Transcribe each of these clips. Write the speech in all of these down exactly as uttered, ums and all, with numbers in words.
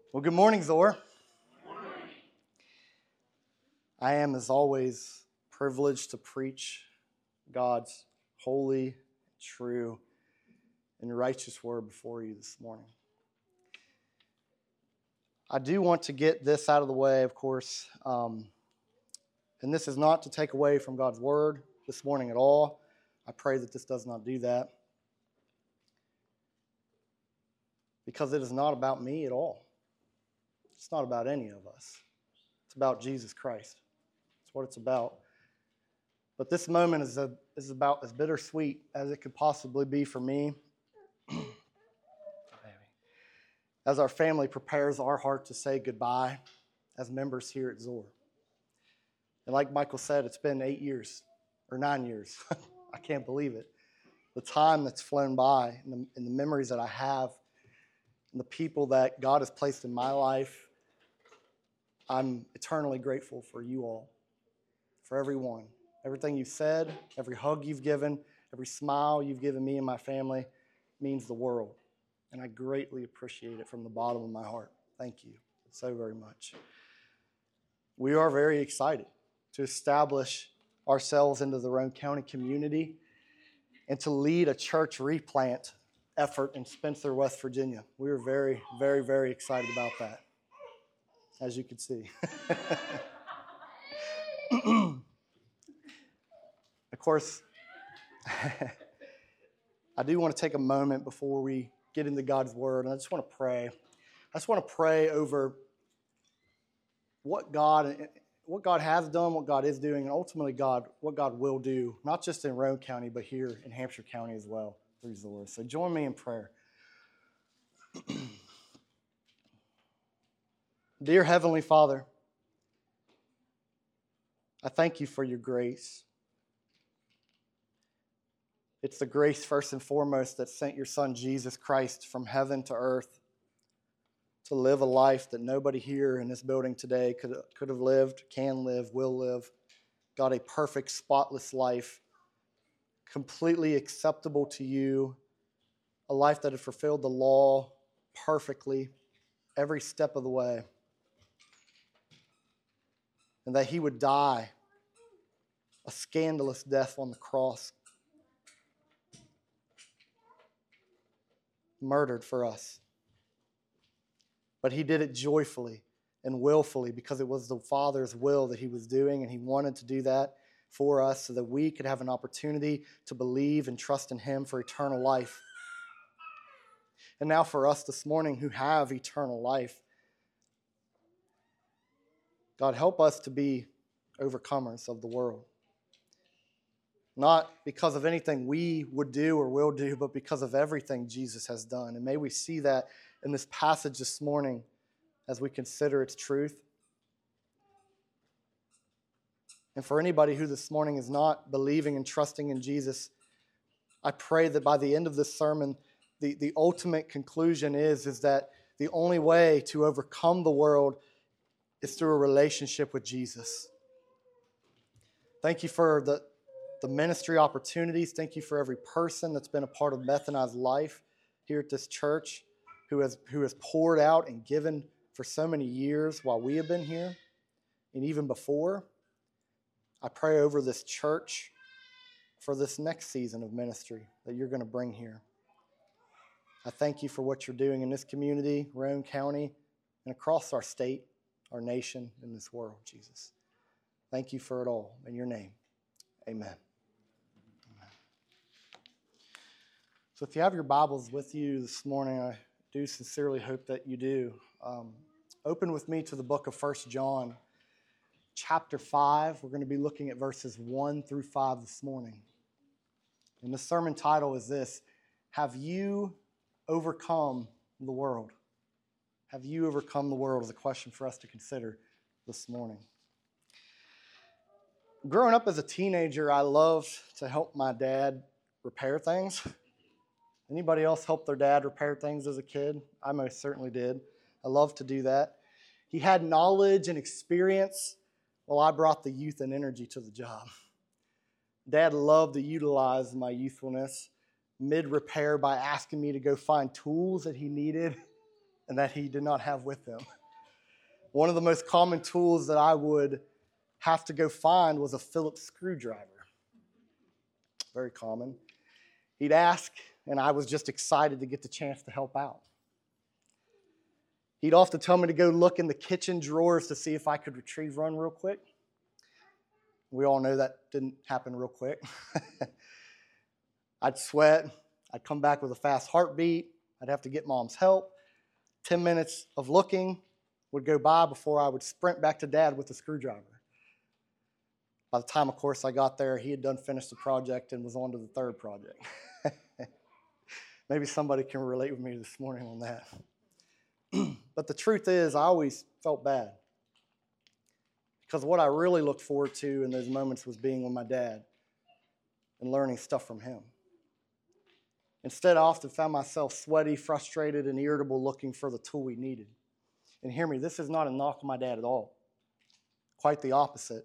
Well, good morning, Zor. I am, as always, privileged to preach God's holy, true, and righteous word before you this morning. I do want to get this out of the way, of course, um, and this is not to take away from God's word this morning at all. I pray that this does not do that, because it is not about me at all. It's not about any of us. It's about Jesus Christ. That's what it's about. But this moment is, a, is about as bittersweet as it could possibly be for me as our family prepares our heart to say goodbye as members here at Zor. And like Michael said, it's been eight years, or nine years. I can't believe it. The time that's flown by and the, and the memories that I have and the people that God has placed in my life, I'm eternally grateful for you all, for everyone. Everything you've said, every hug you've given, every smile you've given me and my family means the world. And I greatly appreciate it from the bottom of my heart. Thank you so very much. We are very excited to establish ourselves into the Roane County community and to lead a church replant effort in Spencer, West Virginia. We are very, very, very excited about that, as you can see. Of course, I do want to take a moment before we get into God's word, and I just want to pray. I just want to pray over what God, what God has done, what God is doing, and ultimately God, what God will do, not just in Roane County, but here in Hampshire County as well, through the Lord. So join me in prayer. Dear Heavenly Father, I thank you for your grace. It's the grace, first and foremost, that sent your Son, Jesus Christ, from heaven to earth to live a life that nobody here in this building today could, could have lived, can live, will live. God, a perfect, spotless life, completely acceptable to you, a life that had fulfilled the law perfectly every step of the way, and that he would die a scandalous death on the cross, murdered for us. But he did it joyfully and willfully because it was the Father's will that he was doing, and he wanted to do that for us so that we could have an opportunity to believe and trust in him for eternal life. And now for us this morning who have eternal life, God, help us to be overcomers of the world. Not because of anything we would do or will do, but because of everything Jesus has done. And may we see that in this passage this morning as we consider its truth. And for anybody who this morning is not believing and trusting in Jesus, I pray that by the end of this sermon, the, the ultimate conclusion is, is that the only way to overcome the world is through a relationship with Jesus. Thank you for the the ministry opportunities. Thank you for every person that's been a part of Beth and I's life here at this church, who has who has poured out and given for so many years while we have been here and even before. I pray over this church for this next season of ministry that you're going to bring here. I thank you for what you're doing in this community, Roane County, and across our state, our nation, and this world, Jesus. Thank you for it all. In your name, amen. So if you have your Bibles with you this morning, I do sincerely hope that you do. Um, open with me to the book of First John, chapter five. We're going to be looking at verses one through five this morning. And the sermon title is this: Have you overcome the world? Have you overcome the world is a question for us to consider this morning. Growing up as a teenager, I loved to help my dad repair things. Anybody else help their dad repair things as a kid? I most certainly did. I loved to do that. He had knowledge and experience, while I brought the youth and energy to the job. Dad loved to utilize my youthfulness mid-repair by asking me to go find tools that he needed and that he did not have with him. One of the most common tools that I would have to go find was a Phillips screwdriver. Very common. He'd ask, and I was just excited to get the chance to help out. He'd often tell me to go look in the kitchen drawers to see if I could retrieve one real quick. We all know that didn't happen real quick. I'd sweat. I'd come back with a fast heartbeat. I'd have to get Mom's help. Ten minutes of looking would go by before I would sprint back to Dad with the screwdriver. By the time, of course, I got there, he had done finished the project and was on to the third project. Maybe somebody can relate with me this morning on that. But the truth is, I always felt bad. Because what I really looked forward to in those moments was being with my dad and learning stuff from him. Instead, I often found myself sweaty, frustrated, and irritable looking for the tool we needed. And hear me, this is not a knock on my dad at all. Quite the opposite.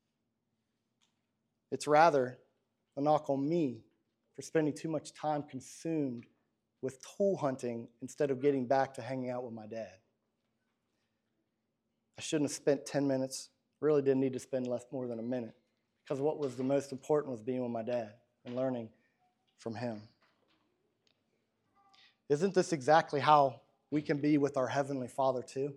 It's rather a knock on me for spending too much time consumed with tool hunting instead of getting back to hanging out with my dad. I shouldn't have spent ten minutes. Really didn't need to spend less more than a minute, because what was the most important was being with my dad and learning from him. Isn't this exactly how we can be with our Heavenly Father too?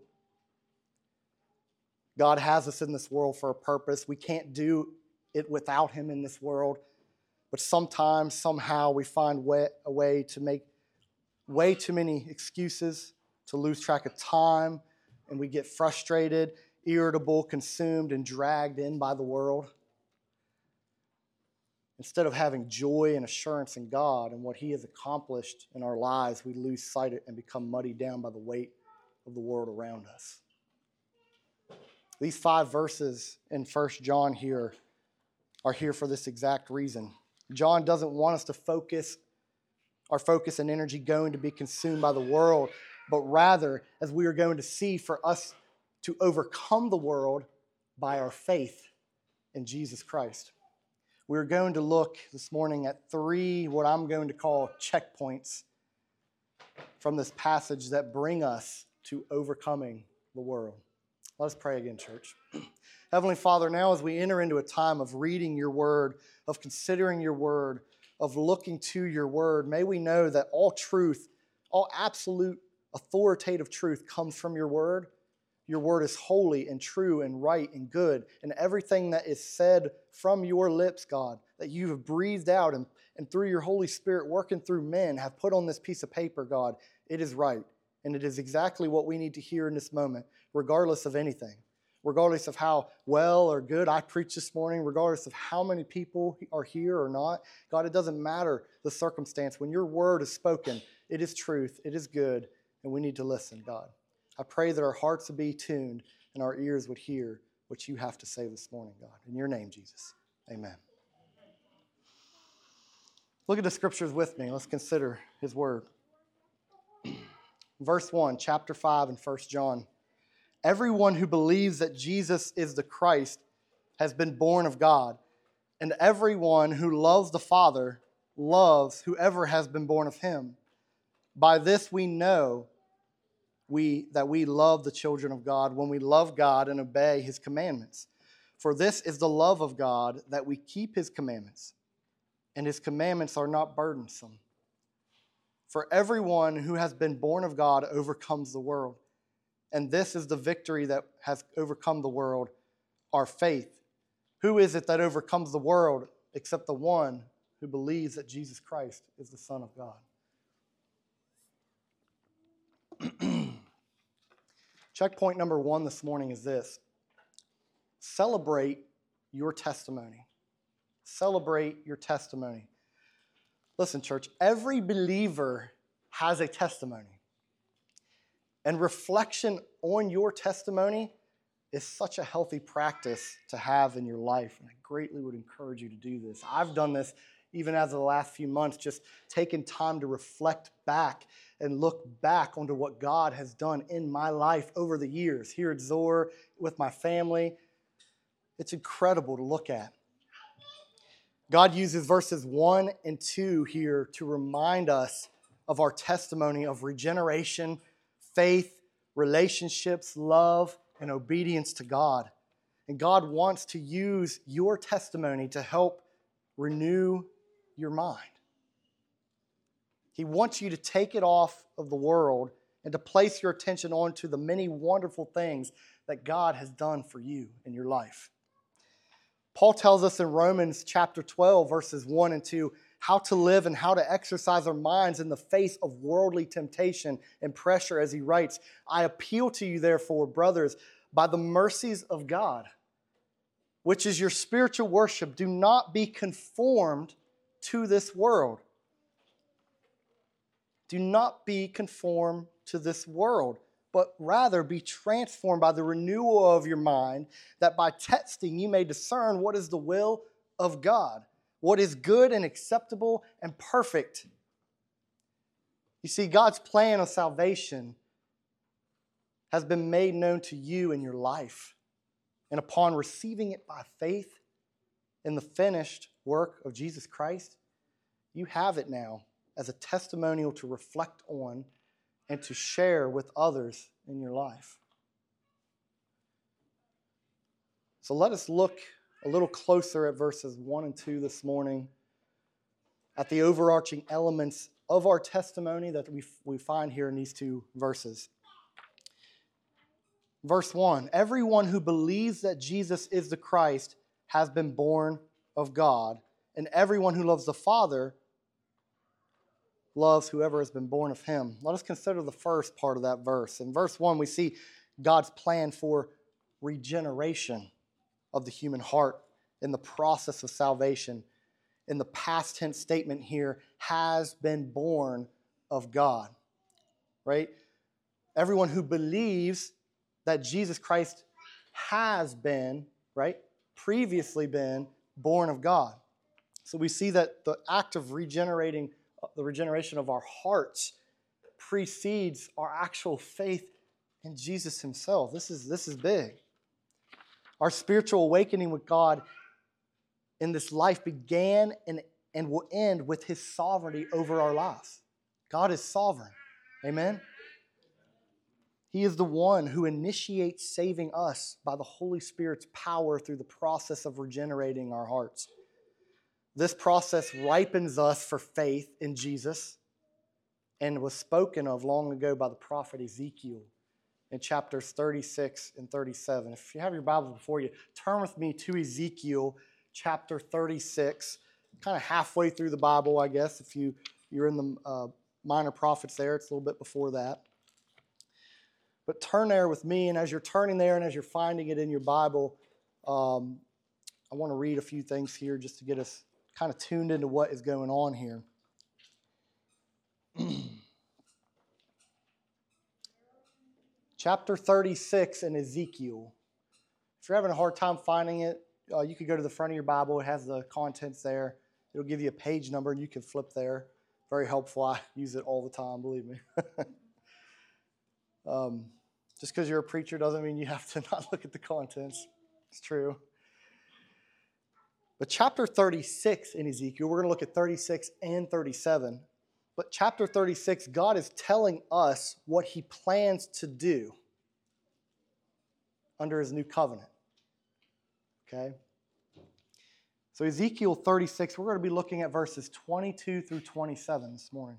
God has us in this world for a purpose. We can't do it without him in this world, but sometimes, somehow, we find way, a way to make way too many excuses, to lose track of time, and we get frustrated, irritable, consumed, and dragged in by the world. Instead of having joy and assurance in God and what he has accomplished in our lives, we lose sight of it and become muddied down by the weight of the world around us. These five verses in First John here are here for this exact reason. John doesn't want us to focus our focus and energy going to be consumed by the world, but rather, as we are going to see, for us to overcome the world by our faith in Jesus Christ. We're going to look this morning at three, what I'm going to call checkpoints from this passage that bring us to overcoming the world. Let us pray again, church. Heavenly Father, now as we enter into a time of reading your word, of considering your word, of looking to your word, may we know that all truth, all absolute authoritative truth comes from your word. Your word is holy and true and right and good. And everything that is said from your lips, God, that you have breathed out and, and through your Holy Spirit working through men have put on this piece of paper, God, it is right. And it is exactly what we need to hear in this moment, regardless of anything. Regardless of how well or good I preach this morning, regardless of how many people are here or not. God, it doesn't matter the circumstance. When your word is spoken, it is truth, it is good, and we need to listen, God. I pray that our hearts would be tuned and our ears would hear what you have to say this morning, God. In your name, Jesus, amen. Look at the scriptures with me. Let's consider his word. Verse one, chapter five in First John. Everyone who believes that Jesus is the Christ has been born of God, and everyone who loves the Father loves whoever has been born of him. By this we know we that we love the children of God, when we love God and obey his commandments. For this is the love of God, that we keep his commandments, and his commandments are not burdensome. For everyone who has been born of God overcomes the world. And this is the victory that has overcome the world, our faith. Who is it that overcomes the world except the one who believes that Jesus Christ is the Son of God? Checkpoint number one this morning is this. Celebrate your testimony. Celebrate your testimony. Listen, church, every believer has a testimony. And reflection on your testimony is such a healthy practice to have in your life. And I greatly would encourage you to do this. I've done this even as of the last few months, just taking time to reflect back and look back onto what God has done in my life over the years, here at Zoar, with my family. It's incredible to look at. God uses verses one and two here to remind us of our testimony of regeneration, faith, relationships, love, and obedience to God. And God wants to use your testimony to help renew your mind. He wants you to take it off of the world and to place your attention onto the many wonderful things that God has done for you in your life. Paul tells us in Romans chapter twelve, verses one and two, how to live and how to exercise our minds in the face of worldly temptation and pressure, as he writes, I appeal to you, therefore, brothers, by the mercies of God, which is your spiritual worship, do not be conformed to this world. Do not be conformed to this world, but rather be transformed by the renewal of your mind, that by testing you may discern what is the will of God, what is good and acceptable and perfect. You see, God's plan of salvation has been made known to you in your life. And upon receiving it by faith in the finished work of Jesus Christ, you have it now as a testimonial to reflect on and to share with others in your life. So let us look a little closer at verses one and two this morning, at the overarching elements of our testimony that we, we find here in these two verses. Verse one, everyone who believes that Jesus is the Christ has been born of God, and everyone who loves the Father loves whoever has been born of him. Let us consider the first part of that verse. In verse one, we see God's plan for regeneration of the human heart in the process of salvation. In the past tense statement here, has been born of God, right? Everyone who believes that Jesus Christ has been, right, previously been born of God. So we see that the act of regenerating, the regeneration of our hearts precedes our actual faith in Jesus himself. This is, this is big. Our spiritual awakening with God in this life began and, and will end with his sovereignty over our lives. God is sovereign. Amen? He is the one who initiates saving us by the Holy Spirit's power through the process of regenerating our hearts. This process ripens us for faith in Jesus and was spoken of long ago by the prophet Ezekiel in chapters thirty-six and thirty-seven. If you have your Bible before you, turn with me to Ezekiel chapter thirty-six, kind of halfway through the Bible, I guess. If you, you're in the uh, minor prophets there, it's a little bit before that. But turn there with me, and as you're turning there and as you're finding it in your Bible, um, I want to read a few things here just to get us kind of tuned into what is going on here. Chapter thirty-six in Ezekiel. If you're having a hard time finding it, uh, you could go to the front of your Bible. It has the contents there. It'll give you a page number, and you can flip there. Very helpful. I use it all the time, believe me. um, just because you're a preacher doesn't mean you have to not look at the contents. It's true. But chapter thirty-six in Ezekiel, we're going to look at thirty-six and thirty-seven. But chapter thirty-six, God is telling us what he plans to do under his new covenant. Okay? So Ezekiel thirty-six, we're going to be looking at verses twenty-two through twenty-seven this morning.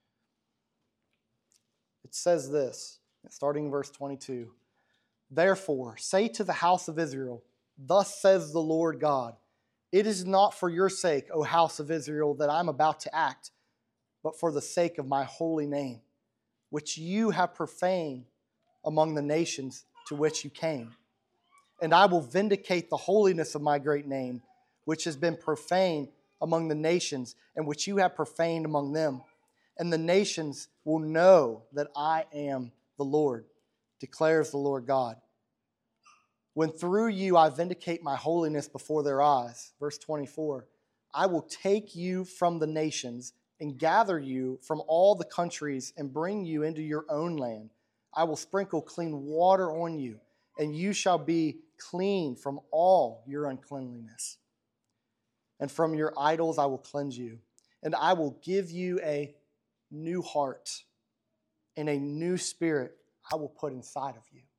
It says this, starting in verse twenty-two. Therefore, say to the house of Israel, thus says the Lord God, it is not for your sake, O house of Israel, that I'm about to act, but for the sake of my holy name, which you have profaned among the nations to which you came. And I will vindicate the holiness of my great name, which has been profaned among the nations, and which you have profaned among them. And the nations will know that I am the Lord, declares the Lord God. When through you I vindicate my holiness before their eyes. Verse twenty-four, I will take you from the nations and gather you from all the countries and bring you into your own land. I will sprinkle clean water on you, and you shall be clean from all your uncleanliness. And from your idols I will cleanse you, and I will give you a new heart, and a new spirit I will put inside of you.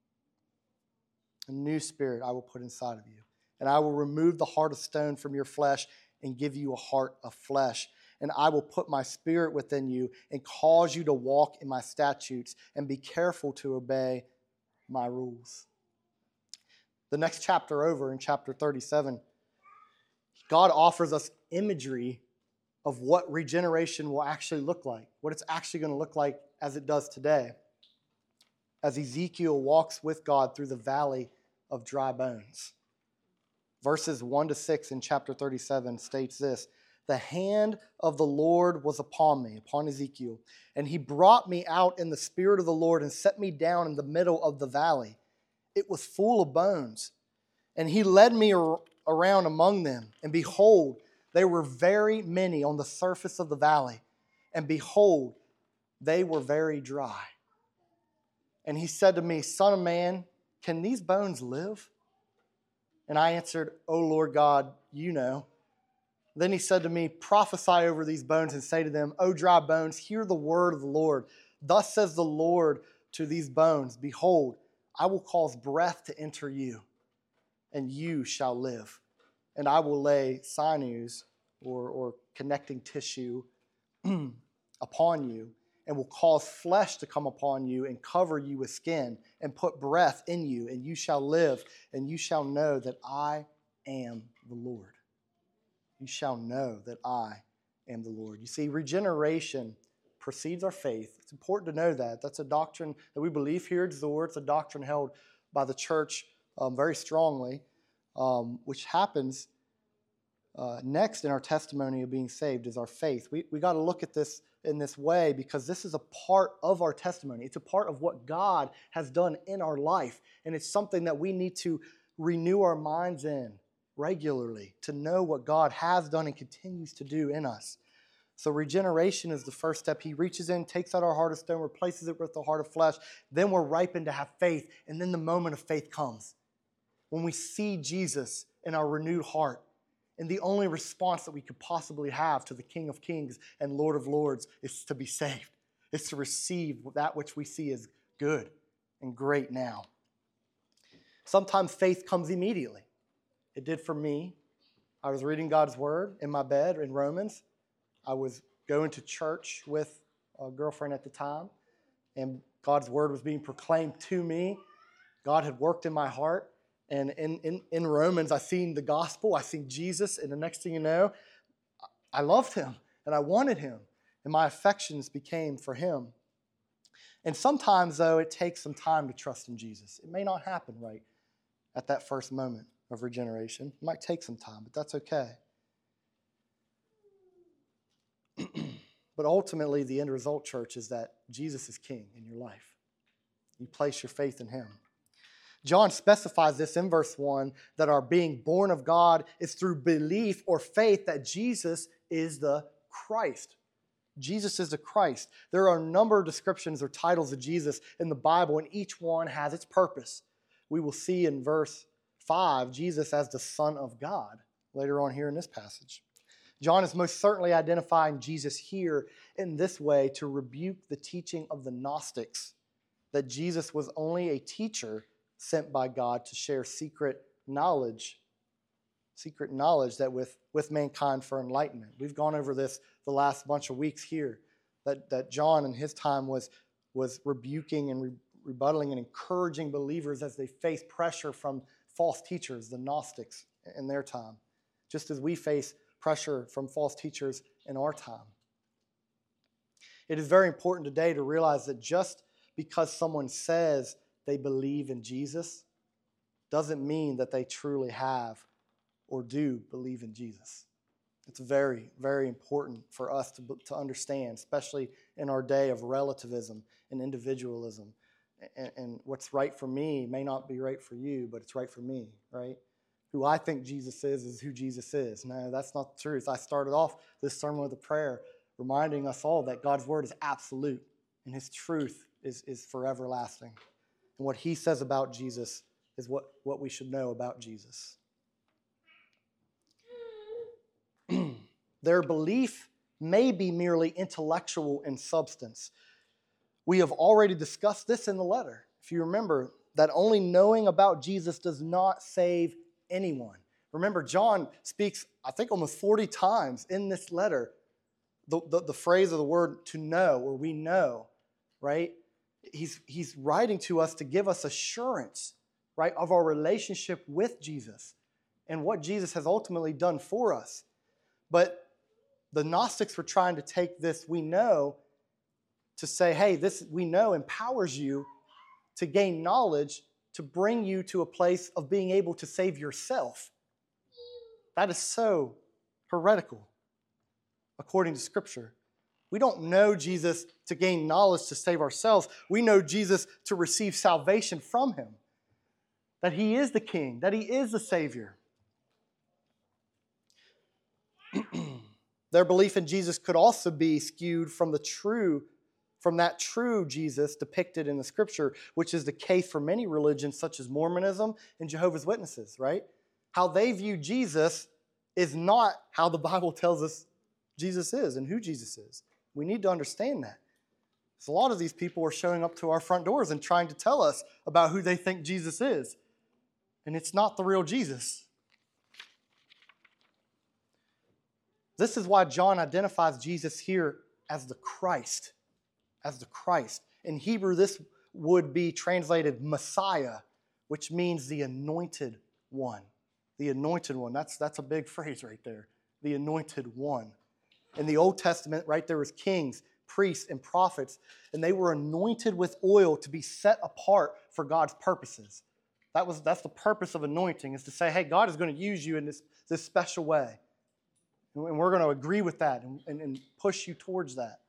A new spirit I will put inside of you. And I will remove the heart of stone from your flesh and give you a heart of flesh. And I will put my spirit within you and cause you to walk in my statutes and be careful to obey my rules. The next chapter over, in chapter thirty-seven, God offers us imagery of what regeneration will actually look like, what it's actually going to look like as it does today, as Ezekiel walks with God through the valley of dry bones. Verses one to six in chapter thirty-seven states this: the hand of the Lord was upon me, upon Ezekiel, and he brought me out in the spirit of the Lord and set me down in the middle of the valley. It was full of bones, and he led me ar- around among them, and behold, they were very many on the surface of the valley, and behold, they were very dry. And he said to me, Son of man, can these bones live? And I answered, O Lord God, you know. Then he said to me, prophesy over these bones and say to them, O dry bones, hear the word of the Lord. Thus says the Lord to these bones, behold, I will cause breath to enter you, and you shall live. And I will lay sinews, or, or connecting tissue, upon you, and will cause flesh to come upon you and cover you with skin and put breath in you, and you shall live, and you shall know that I am the Lord. You shall know that I am the Lord. You see, regeneration precedes our faith. It's important to know that. That's a doctrine that we believe here at Zoar. It's a doctrine held by the church um, very strongly, um, which happens uh, next in our testimony of being saved is our faith. We we got to look at this in this way because this is a part of our testimony. It's a part of what God has done in our life, and it's something that we need to renew our minds in regularly to know what God has done and continues to do in us. So regeneration is the first step. He reaches in, takes out our heart of stone, replaces it with the heart of flesh. Then we're ripened to have faith, and then the moment of faith comes when we see Jesus in our renewed heart. And the only response that we could possibly have to the King of Kings and Lord of Lords is to be saved, is to receive that which we see as good and great now. Sometimes faith comes immediately. It did for me. I was reading God's word in my bed in Romans. I was going to church with a girlfriend at the time, and God's word was being proclaimed to me. God had worked in my heart. And in, in, in Romans, I seen the gospel, I seen Jesus, and the next thing you know, I loved him, and I wanted him, and my affections became for him. And sometimes, though, it takes some time to trust in Jesus. It may not happen right at that first moment of regeneration. It might take some time, but that's okay. But ultimately, the end result, church, is that Jesus is king in your life. You place your faith in him. John specifies this in verse one, that our being born of God is through belief or faith that Jesus is the Christ. Jesus is the Christ. There are a number of descriptions or titles of Jesus in the Bible, and each one has its purpose. We will see in verse five, Jesus as the Son of God, later on here in this passage. John is most certainly identifying Jesus here in this way to rebuke the teaching of the Gnostics, that Jesus was only a teacher sent by God to share secret knowledge, secret knowledge that with, with mankind for enlightenment. We've gone over this the last bunch of weeks here, that, that John in his time was, was rebuking and re, rebuttaling and encouraging believers as they face pressure from false teachers, the Gnostics, in their time, just as we face pressure from false teachers in our time. It is very important today to realize that just because someone says they believe in Jesus doesn't mean that they truly have or do believe in Jesus. It's very, very important for us to, to understand, especially in our day of relativism and individualism. And, and what's right for me may not be right for you, but it's right for me, right? Who I think Jesus is is who Jesus is. No, that's not the truth. I started off this sermon with a prayer reminding us all that God's word is absolute and his truth is, is forever lasting. And what he says about Jesus is what, what we should know about Jesus. Their belief may be merely intellectual in substance, We have already discussed this in the letter. If you remember, that only knowing about Jesus does not save anyone. Remember, John speaks, I think, almost forty times in this letter, the, the, the phrase or the word to know, or we know, right? He's, he's writing to us to give us assurance, right, of our relationship with Jesus and what Jesus has ultimately done for us. But the Gnostics were trying to take this we know to say, hey, this we know empowers you to gain knowledge to bring you to a place of being able to save yourself. That is so heretical, according to Scripture. We don't know Jesus to gain knowledge to save ourselves. We know Jesus to receive salvation from him, that he is the King, that he is the Savior. Their belief in Jesus could also be skewed from the true, from that true Jesus depicted in the Scripture, which is the case for many religions such as Mormonism and Jehovah's Witnesses, right? How they view Jesus is not how the Bible tells us Jesus is and who Jesus is. We need to understand that. So a lot of these people are showing up to our front doors and trying to tell us about who they think Jesus is. And it's not the real Jesus. This is why John identifies Jesus here as the Christ. As the Christ. In Hebrew, this would be translated Messiah, which means the anointed one. The anointed one. That's, that's a big phrase right there. The anointed one. In the Old Testament, right, there was kings, priests, and prophets, and they were anointed with oil to be set apart for God's purposes. That was, that's the purpose of anointing, is to say, hey, God is going to use you in this, this special way. And we're going to agree with that and, and, and push you towards that.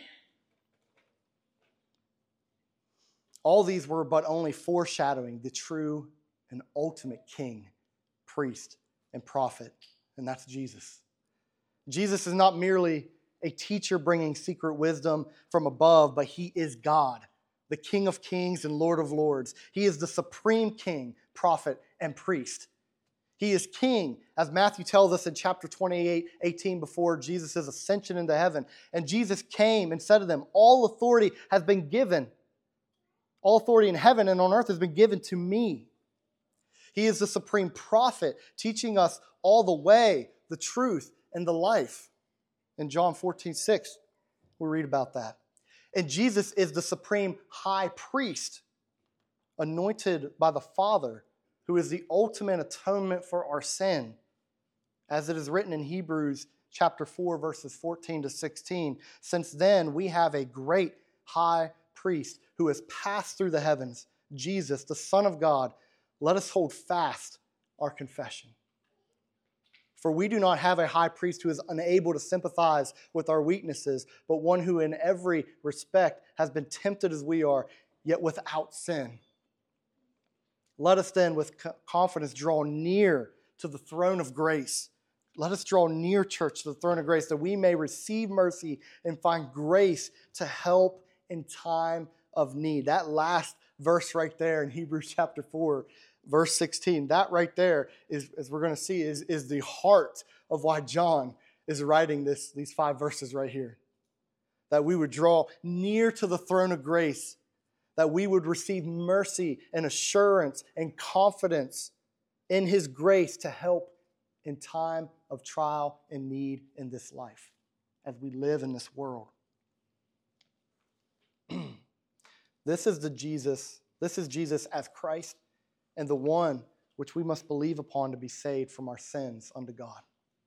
All these were but only foreshadowing the true and ultimate king, priest, and prophet, and that's Jesus. Jesus is not merely a teacher bringing secret wisdom from above, but he is God, the King of kings and Lord of lords. He is the supreme king, prophet, and priest. He is king, as Matthew tells us in chapter twenty-eight, eighteen, before Jesus' ascension into heaven. And Jesus came and said to them, all authority has been given. All authority in heaven and on earth has been given to me. He is the supreme prophet, teaching us all the way, the truth, and the life. In John fourteen, six, we read about that. And Jesus is the supreme high priest, anointed by the Father, who is the ultimate atonement for our sin. As it is written in Hebrews chapter four, verses fourteen to sixteen, since then we have a great high priest who has passed through the heavens, Jesus, the Son of God. Let us hold fast our confession. For we do not have a high priest who is unable to sympathize with our weaknesses, but one who in every respect has been tempted as we are, yet without sin. Let us then with confidence draw near to the throne of grace. Let us draw near, church, to the throne of grace, that we may receive mercy and find grace to help in time of need. That last verse right there in Hebrews chapter four, verse sixteen, that right there is, as we're going to see, is, is the heart of why John is writing this, these five verses right here. That we would draw near to the throne of grace, that we would receive mercy and assurance and confidence in his grace to help in time of trial and need in this life as we live in this world. This is the Jesus, this is Jesus as Christ and the one which we must believe upon to be saved from our sins unto God.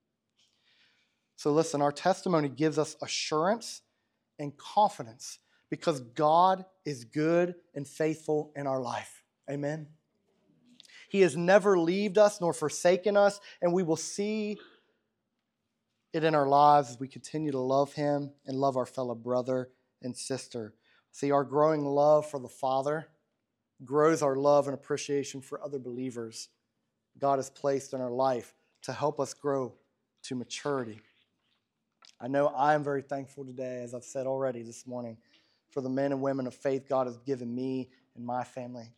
So listen, our testimony gives us assurance and confidence because God is good and faithful in our life. Amen. He has never left us nor forsaken us, and we will see it in our lives as we continue to love him and love our fellow brother and sister. See, our growing love for the Father grows our love and appreciation for other believers God has placed in our life to help us grow to maturity. I know I am very thankful today, as I've said already this morning, for the men and women of faith God has given me and my family.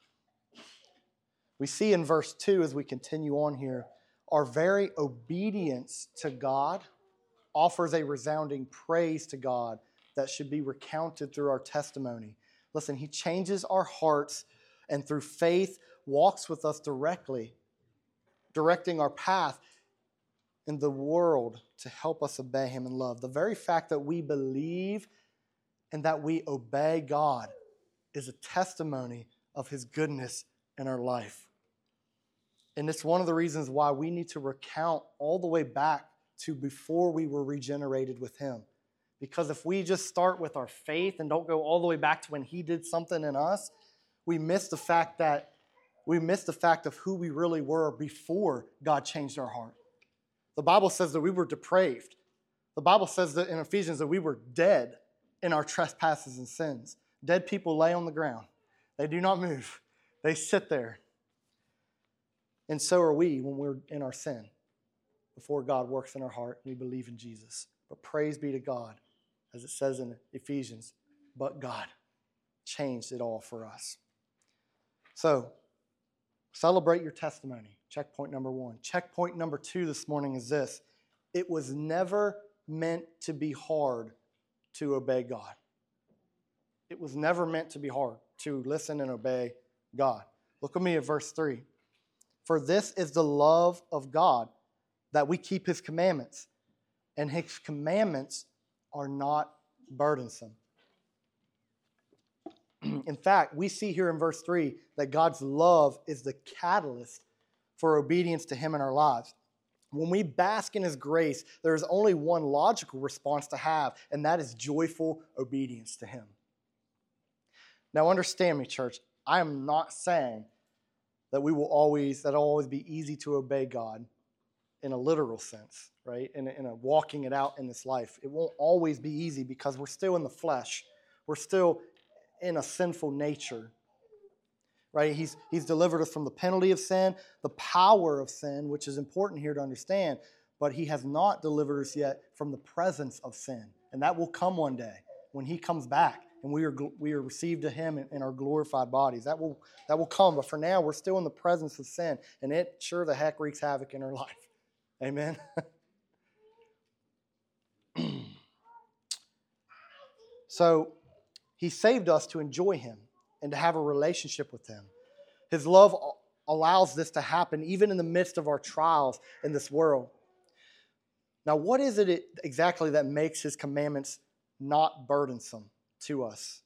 We see in verse two, as we continue on here, our very obedience to God offers a resounding praise to God that should be recounted through our testimony. Listen, he changes our hearts and through faith walks with us directly, directing our path in the world to help us obey him in love. The very fact that we believe and that we obey God is a testimony of his goodness in our life. And it's one of the reasons why we need to recount all the way back to before we were regenerated with him. Because if we just start with our faith and don't go all the way back to when he did something in us, we miss the fact that we miss the fact of who we really were before God changed our heart. The Bible says that we were depraved. The Bible says that in Ephesians that we were dead in our trespasses and sins. Dead people lay on the ground. They do not move. They sit there. And so are we when we're in our sin, before God works in our heart and we believe in Jesus. But praise be to God, as it says in Ephesians, but God changed it all for us. So, celebrate your testimony. Checkpoint number one. Checkpoint number two this morning is this. It was never meant to be hard to obey God. It was never meant to be hard to listen and obey God. Look at me at verse three. For this is the love of God, that we keep his commandments, and his commandments are not burdensome. In fact, we see here in verse three that God's love is the catalyst for obedience to him in our lives. When we bask in his grace, there is only one logical response to have, and that is joyful obedience to him. Now understand me, church. I am not saying that we will always, that it'll always be easy to obey God in a literal sense, right? In a, in a walking it out in this life. It won't always be easy because we're still in the flesh. We're still in a sinful nature, right? He's, he's delivered us from the penalty of sin, the power of sin, which is important here to understand, but he has not delivered us yet from the presence of sin. And that will come one day when he comes back and we are we are received to him in, in our glorified bodies. That will, that will come, but for now we're still in the presence of sin, and it sure the heck wreaks havoc in our life. Amen? So, he saved us to enjoy him and to have a relationship with him. His love allows this to happen even in the midst of our trials in this world. Now, what is it exactly that makes his commandments not burdensome to us?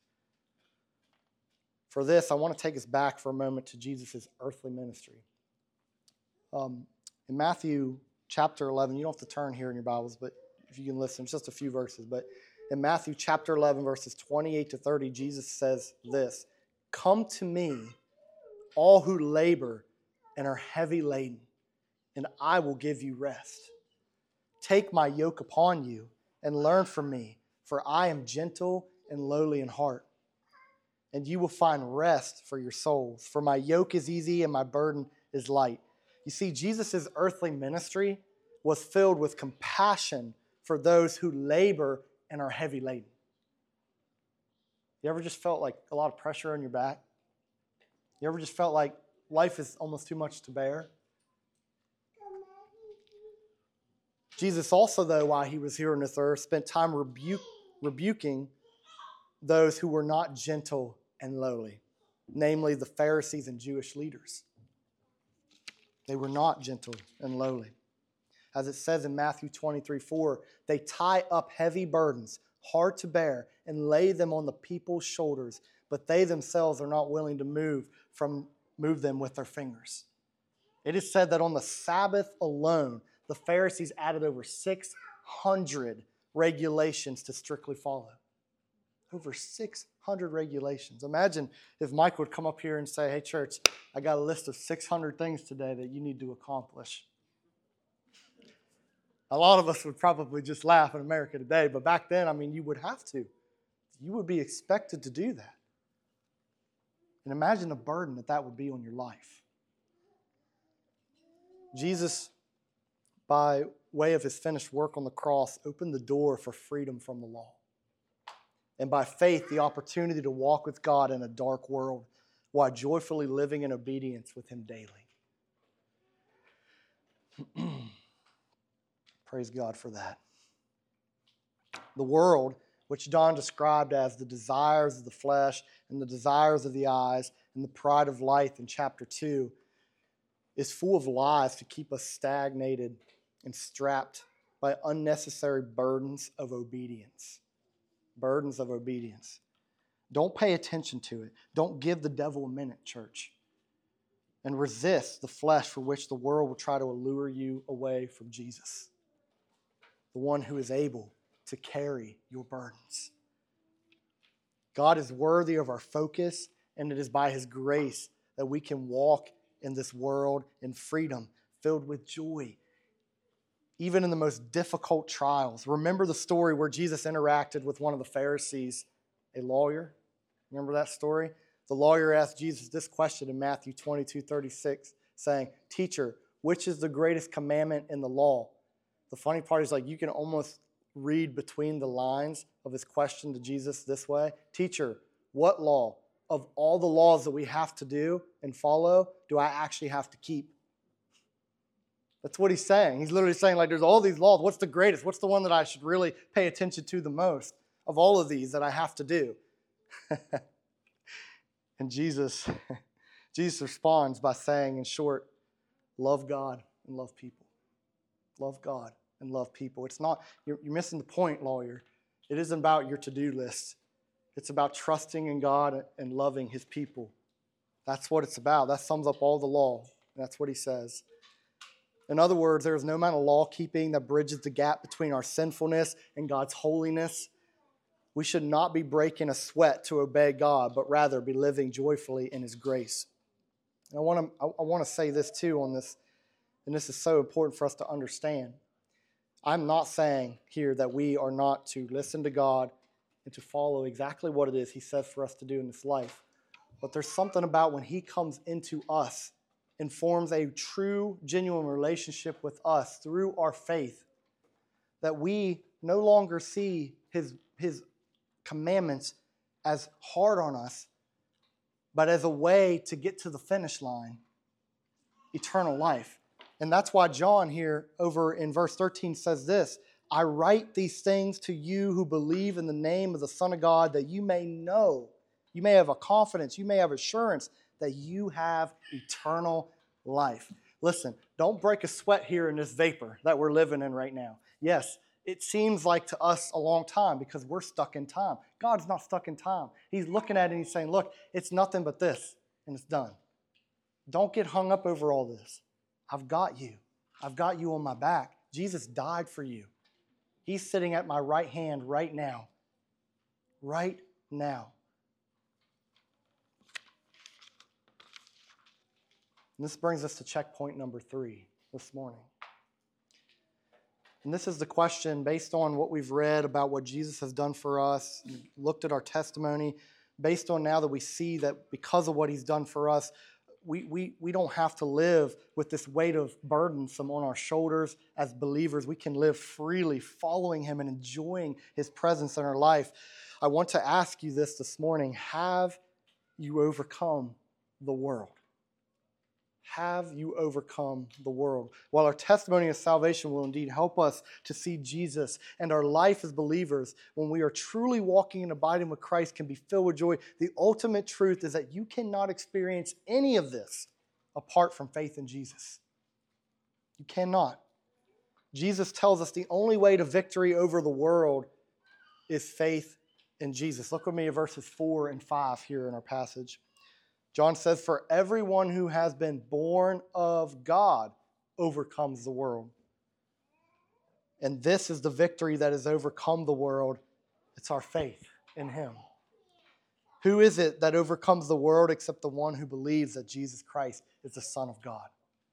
For this, I want to take us back for a moment to Jesus' earthly ministry. Um, in Matthew chapter eleven, you don't have to turn here in your Bibles, but if you can listen, it's just a few verses, but in Matthew chapter eleven, verses twenty-eight to thirty, Jesus says this, "Come to me, all who labor and are heavy laden, and I will give you rest. Take my yoke upon you and learn from me, for I am gentle and lowly in heart, and you will find rest for your souls. For my yoke is easy and my burden is light." You see, Jesus' earthly ministry was filled with compassion for those who labor and are heavy laden. You ever just felt like a lot of pressure on your back? You ever just felt like life is almost too much to bear? Jesus also, though, while he was here on this earth, spent time rebuke, rebuking those who were not gentle and lowly, namely the Pharisees and Jewish leaders. They were not gentle and lowly. As it says in Matthew twenty-three four, they tie up heavy burdens, hard to bear, and lay them on the people's shoulders, but they themselves are not willing to move from move them with their fingers. It is said that on the Sabbath alone, the Pharisees added over six hundred regulations to strictly follow. Over six hundred regulations. Imagine if Mike would come up here and say, "Hey, church, I got a list of six hundred things today that you need to accomplish." A lot of us would probably just laugh in America today, but back then, I mean, you would have to. You would be expected to do that. And imagine the burden that that would be on your life. Jesus, by way of his finished work on the cross, opened the door for freedom from the law. And by faith, the opportunity to walk with God in a dark world while joyfully living in obedience with him daily. Praise God for that. The world which John described as the desires of the flesh and the desires of the eyes and the pride of life in chapter two, is full of lies to keep us stagnated and strapped by unnecessary burdens of obedience. Burdens of obedience. Don't pay attention to it. Don't give the devil a minute, church. And resist the flesh for which the world will try to allure you away from Jesus, the one who is able to carry your burdens. God is worthy of our focus, and it is by His grace that we can walk in this world in freedom, filled with joy, even in the most difficult trials. Remember the story where Jesus interacted with one of the Pharisees, a lawyer? Remember that story? The lawyer asked Jesus this question in Matthew twenty-two thirty-six, saying, "Teacher, which is the greatest commandment in the law?" The funny part is, like, you can almost read between the lines of his question to Jesus this way. "Teacher, what law of all the laws that we have to do and follow do I actually have to keep?" That's what he's saying. He's literally saying, like, there's all these laws. What's the greatest? What's the one that I should really pay attention to the most of all of these that I have to do? And Jesus, Jesus responds by saying, in short, love God and love people. Love God and love people. It's not, you're, you're missing the point, lawyer. It isn't about your to-do list. It's about trusting in God and loving His people. That's what it's about. That sums up all the law. And that's what he says. In other words, there is no amount of law keeping that bridges the gap between our sinfulness and God's holiness. We should not be breaking a sweat to obey God, but rather be living joyfully in His grace. And I want to I want to say this too on this, and this is so important for us to understand. I'm not saying here that we are not to listen to God and to follow exactly what it is He says for us to do in this life. But there's something about when He comes into us and forms a true, genuine relationship with us through our faith, that we no longer see His, His commandments as hard on us, but as a way to get to the finish line, eternal life. And that's why John here over in verse thirteen says this, "I write these things to you who believe in the name of the Son of God, that you may know, you may have a confidence, you may have assurance that you have eternal life." Listen, don't break a sweat here in this vapor that we're living in right now. Yes, it seems like to us a long time because we're stuck in time. God's not stuck in time. He's looking at it and He's saying, look, it's nothing but this, and it's done. Don't get hung up over all this. I've got you. I've got you on my back. Jesus died for you. He's sitting at my right hand right now. Right now. And this brings us to checkpoint number three this morning. And this is the question based on what we've read about what Jesus has done for us, looked at our testimony, based on now that we see that because of what He's done for us, we, we, we don't have to live with this weight of burdensome on our shoulders as believers. We can live freely following Him and enjoying His presence in our life. I want to ask you this this morning. Have you overcome the world? Have you overcome the world? While our testimony of salvation will indeed help us to see Jesus, and our life as believers, when we are truly walking and abiding with Christ, can be filled with joy, the ultimate truth is that you cannot experience any of this apart from faith in Jesus. You cannot. Jesus tells us the only way to victory over the world is faith in Jesus. Look with me at verses four and five here in our passage. John says, "For everyone who has been born of God overcomes the world. And this is the victory that has overcome the world. It's our faith in Him." Who is it that overcomes the world except the one who believes that Jesus Christ is the Son of God?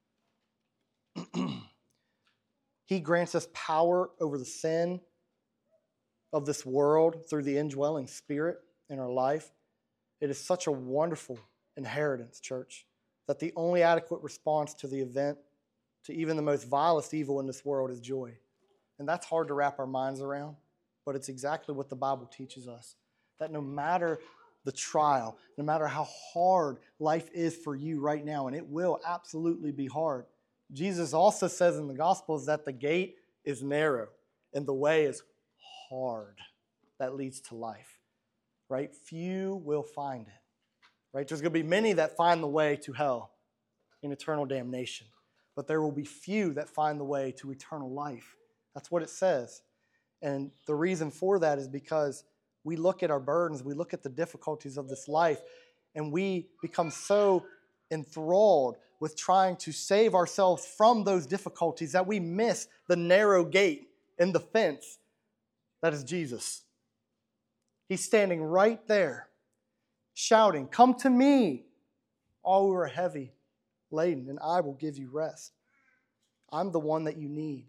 He grants us power over the sin of this world through the indwelling Spirit in our life. It is such a wonderful inheritance, church, that the only adequate response to the event, to even the most vilest evil in this world, is joy. And that's hard to wrap our minds around, but it's exactly what the Bible teaches us. That no matter the trial, no matter how hard life is for you right now, and it will absolutely be hard, Jesus also says in the Gospels that the gate is narrow and the way is hard. that leads to life, right? Few will find it, right? There's going to be many that find the way to hell in eternal damnation, but there will be few that find the way to eternal life. That's what it says. And the reason for that is because we look at our burdens, we look at the difficulties of this life, and we become so enthralled with trying to save ourselves from those difficulties that we miss the narrow gate in the fence that is Jesus. He's standing right there, shouting, "Come to me, all who are heavy laden, and I will give you rest." I'm the one that you need.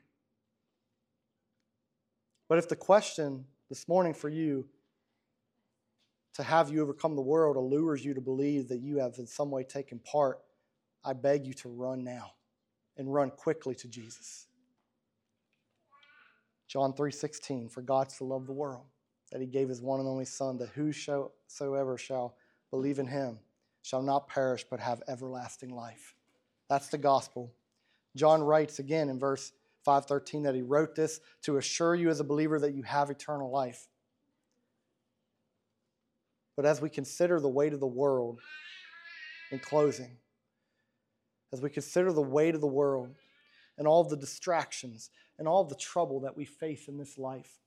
But if the question this morning for you to have you overcome the world allures you to believe that you have in some way taken part, I beg you to run now and run quickly to Jesus. John three sixteen, for God so loved the world that he gave his one and only Son, that whosoever shall believe in him shall not perish but have everlasting life. That's the gospel. John writes again in verse five thirteen that he wrote this to assure you as a believer that you have eternal life. But as we consider the weight of the world, in closing, as we consider the weight of the world and all of the distractions and all of the trouble that we face in this life,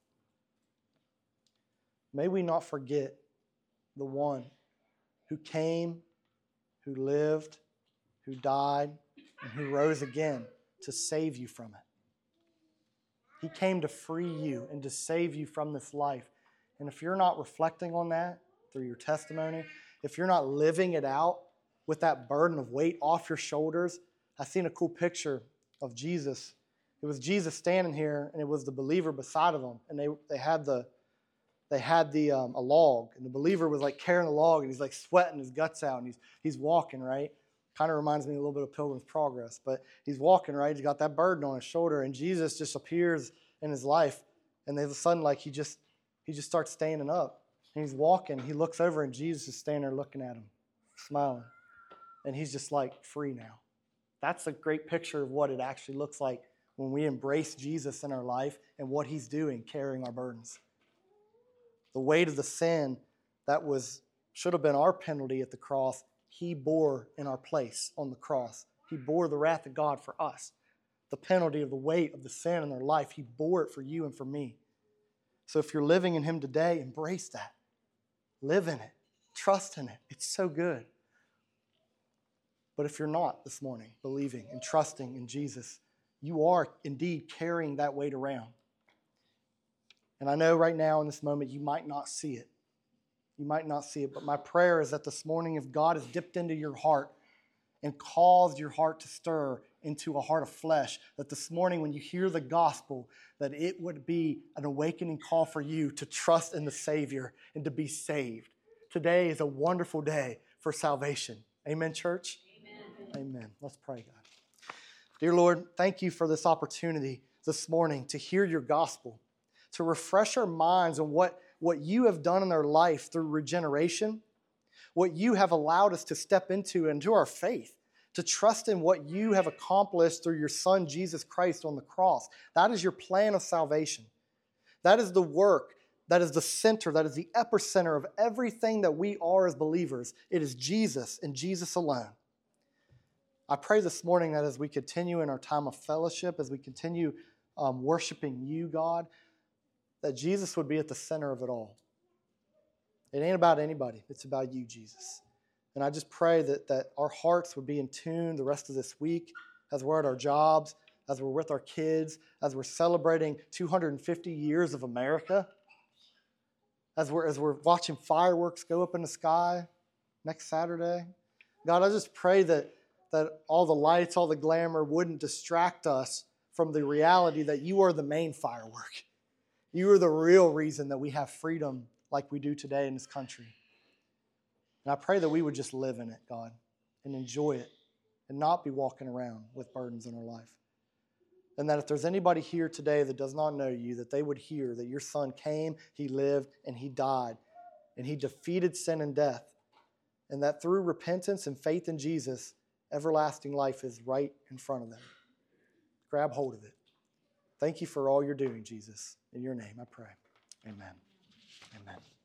may we not forget the one who came, who lived, who died, and who rose again to save you from it. He came to free you and to save you from this life. And if you're not reflecting on that through your testimony, if you're not living it out with that burden of weight off your shoulders, I seen a cool picture of Jesus. It was Jesus standing here, and it was the believer beside of him, and they they had the they had the um, a log, and the believer was like carrying the log, and he's like sweating his guts out, and he's he's walking, right. Kind of reminds me a little bit of Pilgrim's Progress, but he's walking, right? He's got that burden on his shoulder, and Jesus just appears in his life, and then all of a sudden, like he just he just starts standing up, and he's walking. He looks over, and Jesus is standing there looking at him, smiling, and he's just like free now. That's a great picture of what it actually looks like when we embrace Jesus in our life and what he's doing, carrying our burdens. The weight of the sin that was should have been our penalty at the cross, he bore in our place on the cross. He bore the wrath of God for us. The penalty of the weight of the sin in our life, he bore it for you and for me. So if you're living in him today, embrace that. Live in it. Trust in it. It's so good. But if you're not this morning believing and trusting in Jesus, you are indeed carrying that weight around. And I know right now in this moment you might not see it. You might not see it, but my prayer is that this morning, if God has dipped into your heart and caused your heart to stir into a heart of flesh, that this morning when you hear the gospel, that it would be an awakening call for you to trust in the Savior and to be saved. Today is a wonderful day for salvation. Amen, church? Amen. Amen. Let's pray, God. Dear Lord, thank you for this opportunity this morning to hear your gospel, to refresh our minds on what what you have done in our life through regeneration, what you have allowed us to step into into our faith, to trust in what you have accomplished through your Son, Jesus Christ, on the cross. That is your plan of salvation. That is the work, that is the center, that is the epicenter of everything that we are as believers. It is Jesus and Jesus alone. I pray this morning that as we continue in our time of fellowship, as we continue um, worshiping you, God, that Jesus would be at the center of it all. It ain't about anybody. It's about you, Jesus. And I just pray that, that our hearts would be in tune the rest of this week as we're at our jobs, as we're with our kids, as we're celebrating two hundred fifty years of America, as we're, as we're watching fireworks go up in the sky next Saturday. God, I just pray that, that all the lights, all the glamour wouldn't distract us from the reality that you are the main firework. You are the real reason that we have freedom like we do today in this country. And I pray that we would just live in it, God, and enjoy it and not be walking around with burdens in our life. And that if there's anybody here today that does not know you, that they would hear that your Son came, he lived, and he died, and he defeated sin and death, and that through repentance and faith in Jesus, everlasting life is right in front of them. Grab hold of it. Thank you for all you're doing, Jesus. In your name I pray. Amen. Amen.